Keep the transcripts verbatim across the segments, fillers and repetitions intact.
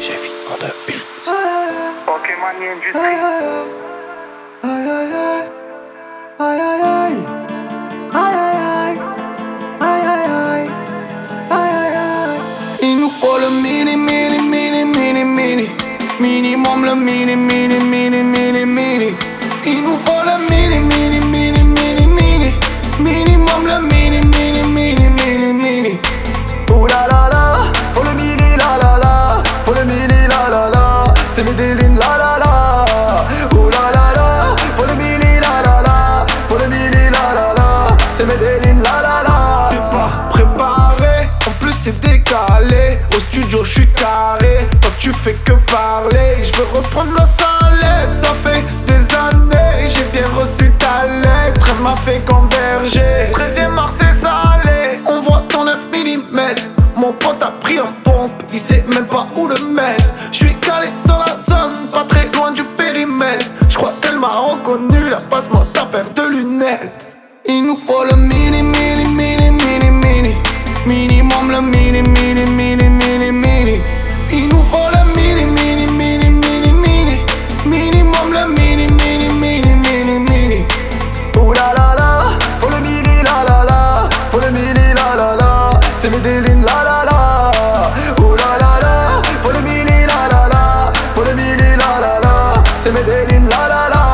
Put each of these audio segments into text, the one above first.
Chevy on the beats. Pokémon Industry. Aïe aïe aïe, aïe aïe aïe, aïe aïe aïe, aïe aïe aïe aïe. Il nous faut le mini mini mini mini mini, minimum le mini mini mini mini mini. Il nous faut le mini mini mini mini mini, minimum le mini mini mini mini mini. Ouh la la la, faut le mini la la la, faut le mini la la la, c'est Medellin la la la. Ouh la la la, faut le mini la la la, faut le mini la la la, c'est Medellin la la la. T'es pas préparé, en plus t'es décalé, au studio j'suis carré, toi tu fais que parler. J'veux reprendre ma salette, ça fait des années, j'ai bien reçu ta lettre, elle m'a fait gamberger. treizième mars c'est salé, on voit ton neuf millimètres. Mon pote a pris un pompe, il sait même pas où le mettre. J'suis calé dans la zone, pas très loin du périmètre. J'crois qu'elle m'a reconnu, là passe-moi ta paire de lunettes. Il nous faut le mini mini mini mini mini, minimum le mini mini mini mini mini. Il nous faut le mini mini mini mini mini, minimum le mini mini mini mini mini. Ouh la la la, faut le mini la la la, faut le mini la la la, c'est Medellin la la la. Ouh la la la, faut le mini la la la, faut le mini la la la, c'est Medellin la la la.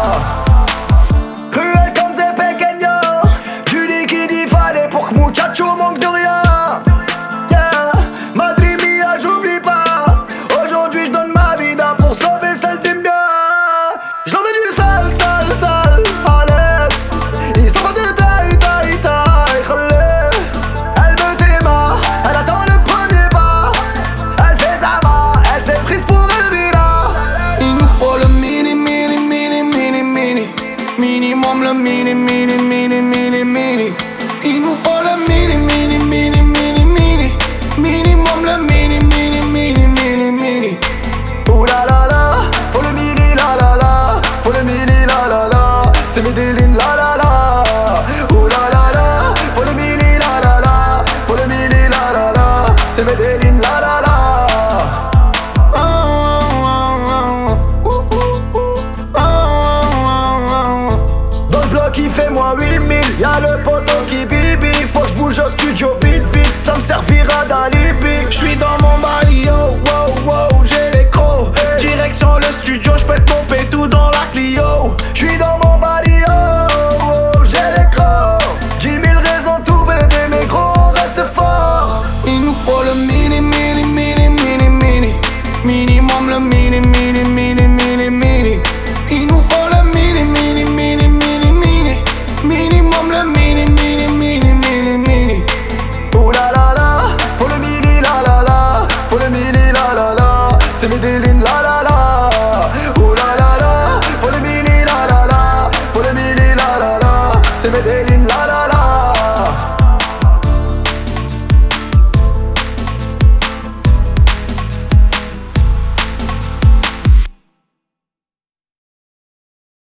Cruel comme c'est pequeño, tu dis qu'il dit fallait pour que muchacho manque de rien. Yeah, Madrid mia j'oublie pas, aujourd'hui je donne ma vida pour sauver celle des miens. J'l'emmène du sale, sale, sale, à l'aise. Ils sont pas de taille, taille, taille, relais. Elle me démarre, elle attend le premier pas. Elle fait sa va, elle s'est prise pour une villa. Il nous faut le mini, mini, mini, mini, mini, minimum le mini, mini, mini, mini, mini. Il nous faut le mini, mini, mini, mini, mini, minimum le mini, mini, mini, mini, mini. Ouh la la la, faut le mini la la la, faut le mini la la la, c'est Medellin la la la. Ouh la la la, faut le mini la la la, faut le mini la la la, c'est Medellin la la la. Oh, oh, oh, oh. Ouh, ouh, ouh. Oh, oh, oh, oh. Dans le bloc il fait moins huit mille, y'a le poteau qui bibi. Faut que j'bouge au studio vite vite, ça me servira d'alibi. J'suis dans mon Mario, wow wow, j'ai les crocs. Direction le studio, j'pète mon pétou dans la Clio. J'suis dans mon Mario, wow, j'ai les crocs. Dix mille raisons tout bébé, mais gros on reste fort. Il nous faut le mini mini mini mini mini, minimum le mini mini mini mini mini. Il nous faut le mini mini mini mini mini, minimum le mini mini.